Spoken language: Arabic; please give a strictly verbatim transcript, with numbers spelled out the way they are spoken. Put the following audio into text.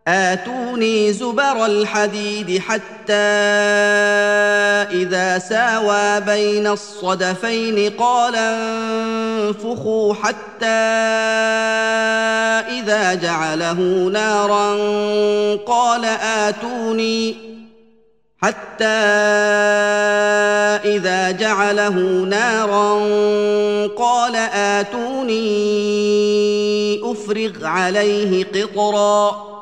آتوني زبر الحديد حتى إذا ساوى بين الصدفين قال انفخوا حتى إذا جعله نارا قال آتوني حتى إذا جعله نارا قال آتوني أفرغ عليه قطرا